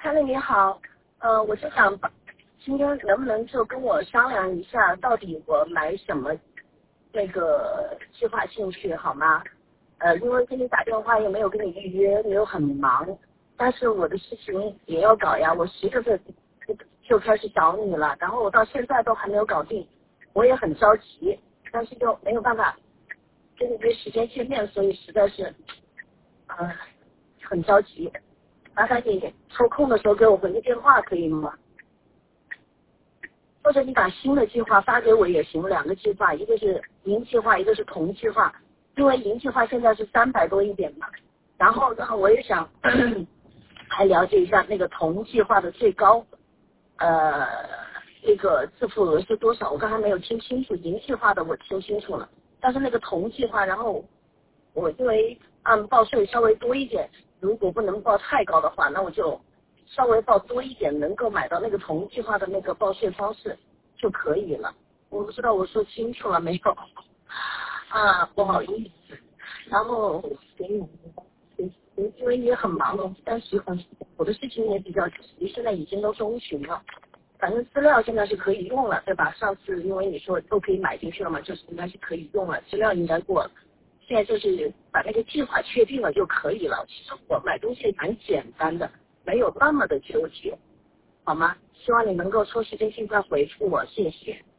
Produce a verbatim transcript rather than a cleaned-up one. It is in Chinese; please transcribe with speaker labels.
Speaker 1: 凯乐你好，呃，我就想把今天能不能就跟我商量一下，到底我买什么那个计划进去好吗？呃，因为跟你打电话又没有跟你预约，你又很忙，但是我的事情也要搞呀，我十月份就开始找你了，然后我到现在都还没有搞定，我也很着急，但是又没有办法跟你约时间见面，所以实在是，呃，很着急。麻烦你抽空的时候给我回个电话可以吗？或者你把新的计划发给我也行，两个计划，一个是银计划，一个是铜计划，因为银计划现在是三百多一点嘛，然后然后我也想咳咳还了解一下那个铜计划的最高呃那个自付额是多少，我刚才没有听清楚，银计划的我听清楚了，但是那个铜计划，然后我因为按报税稍微多一点，如果不能报太高的话，那我就稍微报多一点，能够买到那个同计划的那个报税方式就可以了。我不知道我说清楚了没有啊？不好意思。然后因为你也很忙，但是我的事情也比较急，现在已经都中旬了。反正资料现在是可以用了，对吧？上次因为你说都可以买进去了嘛，就是应该是可以用了，资料应该过了。现在就是把那个计划确定了就可以了。其实我买东西蛮简单的，没有那么的纠结，好吗？希望你能够抽时间尽快回复我，谢谢。